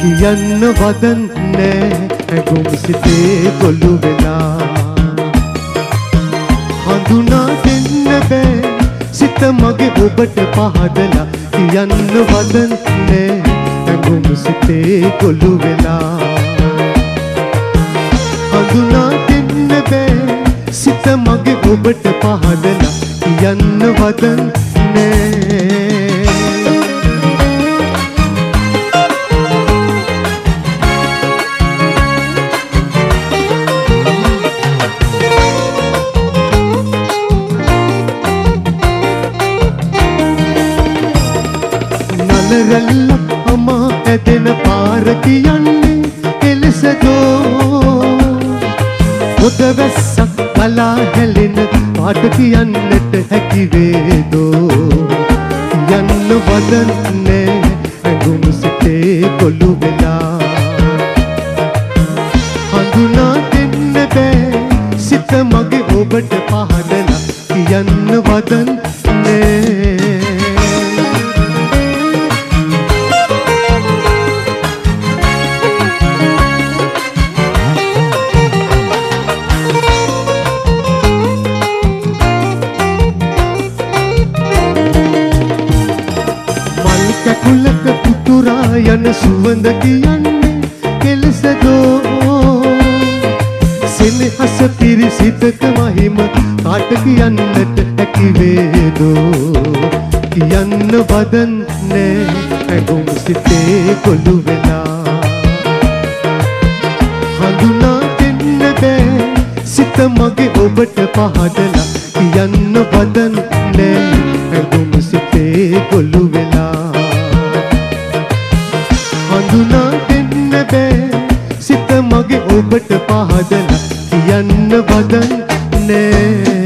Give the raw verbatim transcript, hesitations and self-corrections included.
කියන්න වදන් නෑ ඇඟුම් සිතේ කොළු වෙලා හඳුනා දෙන්න බෑ සිත මගේ ඔබට පහදලා කියන්න වදන් නෑ ඇඟුම් සිතේ කොළු වෙලා හඳුනා දෙන්න බෑ සිත මගේ ඔබට පහදලා කියන්න වදන් නෑ නලරල්ලක් අමා ඇදෙන පාර කියන්නේ එලෙසදෝ පොද වැස්සක් ගලා හැලෙන පාට කියන්නට හැකි වේදෝ කියන්න වදන් නෑ ඇඟුම් සිතේ කොළු වෙලා හඳුනා දෙන්න බෑ සිත මගේ ඔබට පහදලා කියන්න වදන් නෑ කැකුලක පුතුරා යන සුවඳ කියන්නේ කෙලසදෝ සෙනෙහස පිරිසිතක මහිම කාට කියන්නට හැකි වේදෝ කියන්න වදන් නෑ ඇඟුම් සිතේ කොළු වෙලා හඳුනා දෙන්න බෑ සිත මගේ ඔබට පහදලා කියන්න වදන් නෑ ඇඟුම් සිතේ කොළු වෙලා හඳුනා දෙන්න බෑ සිත මගේ ඔබට පහදලා කියන්න වදන් නෑ